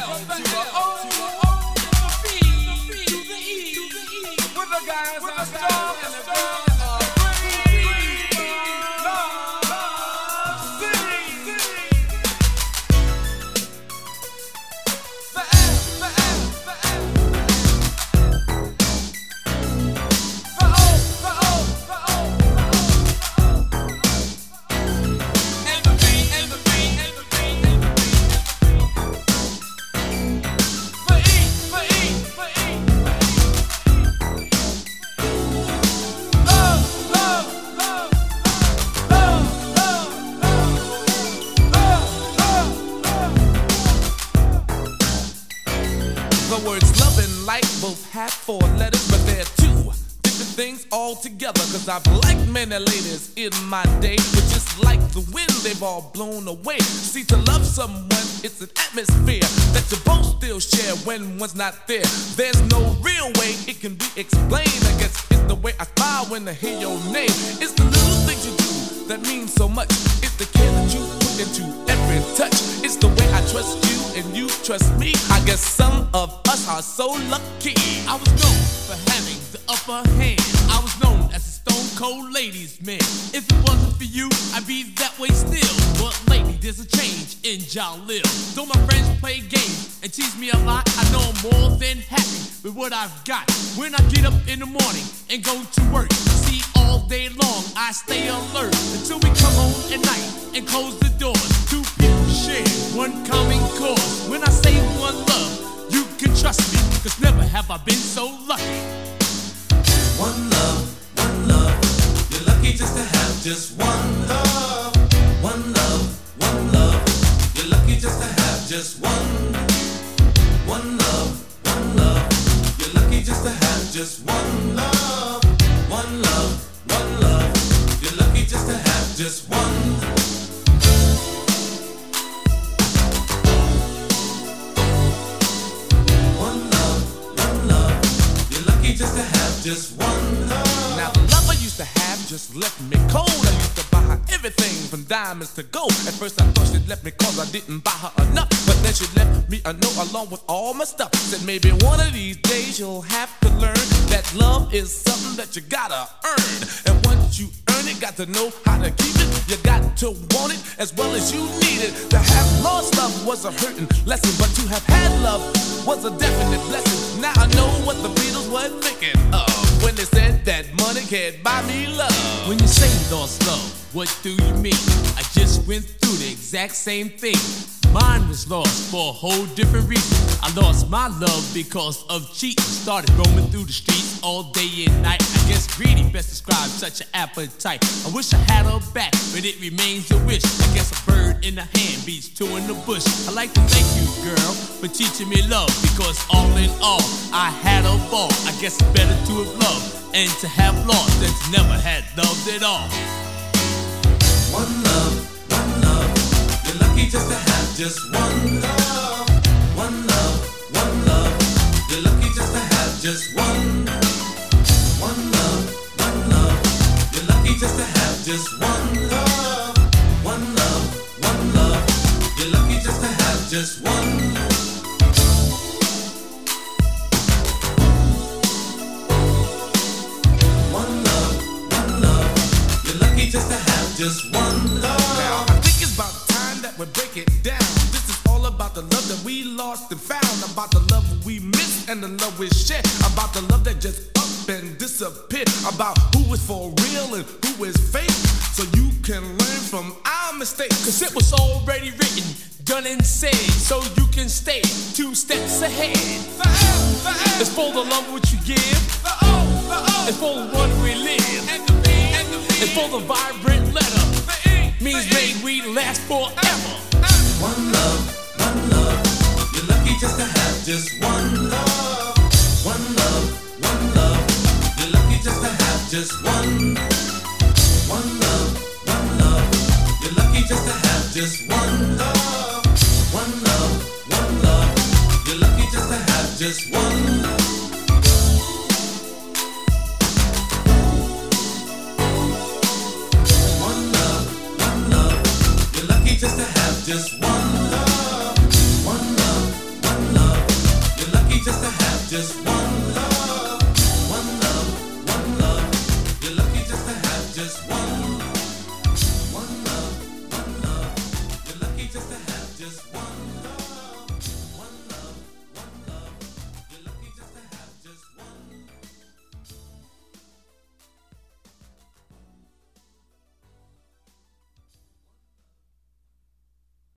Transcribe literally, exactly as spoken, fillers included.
L to the O to the B to the E. With the guys are strong and the girls are free. Love, sing. The L, the L, the L. The O, the O, the O, the O. And the B, and the B, and the B, and the B. The E, the E, the E. Love, love, love, love, love, love, love, love, love. The words love and like both have four letters, but they're two different things altogether. Cause I've liked many ladies in my day, but just like the wind, they've all blown away. See, to love someone, it's an atmosphere that you both still share when one's not there. There's no real way it can be explained. I guess it's the way I smile when I hear your name. It's the little things you do that mean so much. It's the care that you put into every touch. It's the way I trust you and you trust me. I guess some of us are so lucky. I was known for having the upper hand. I was known as a stone cold ladies man. If it wasn't for you, I'd be that way still. But lately there's a change in Jalil. Though my friends play games and tease me a lot, I know I'm more than happy with what I've got. When I get up in the morning and go to work, see, all day long I stay alert until we come home at night and close the doors. Two people share one common cause. When I say one love, you can trust me, cause never have I been so lucky. One love, one love. You're lucky just to have just one love. One love, one love. You're lucky just to have just one. One love, one love. You're lucky just to have just one love. One love, one love. You're lucky just to have just one. One love, one love. You're lucky just to have just one love. Now the love I used to have just left me cold. I used to buy her everything from diamonds to gold. At first I thought she'd left me cause I didn't buy her enough, but then she left me a note along with all my stuff. Said maybe one of these days you'll have to learn that love is something that you gotta earn. And once you earn it, got to know how to keep it. You got to want it as well as you need it. To have lost love was a hurting lesson, but to have had love was a definite blessing. Now I know what the Beatles were thinking of when they said that money can't buy me love. When you say lost love, what do you mean? I just went through the exact same thing. Mine was lost for a whole different reason. I lost my love because of cheating. Started roaming through the streets all day and night. I guess greedy best describes such an appetite. I wish I had her back, but it remains a wish. I guess a bird in the hand beats two in the bush. I'd like to thank you, girl, for teaching me love, because all in all, I had a ball. I guess it's better to have loved and to have lost than to never had loved at all. One love, one love. You're lucky just to have just one love. One love, one love. You're lucky just to have just one. One love, one love. You're lucky just to have just one love. One love, one love. You're lucky just to have just one. One love, one love. You're lucky just to have just one love. Now I think it's about time that we break it down. This is all about the love that we lost and found, about the love we missed and the love we shared, about the love that just up and disappeared, about who is for real and who is fake, so you can learn from our mistakes. Cause it was already written, done and said, so you can stay two steps ahead. The L, the L, It's for the love which you give. the O, the O, It's for the one we live. and the B, and the B, It's for the vibrant letter. the E, Means the may E, we last forever. One love, one love. You're lucky just to have just one love. One love, one love. You're lucky just to have just one. One love, one love. You're lucky just to have just one love. One love, one love. You're lucky just to have just one. One love, one love. You're lucky just to have just one love. One love, one just to have just one.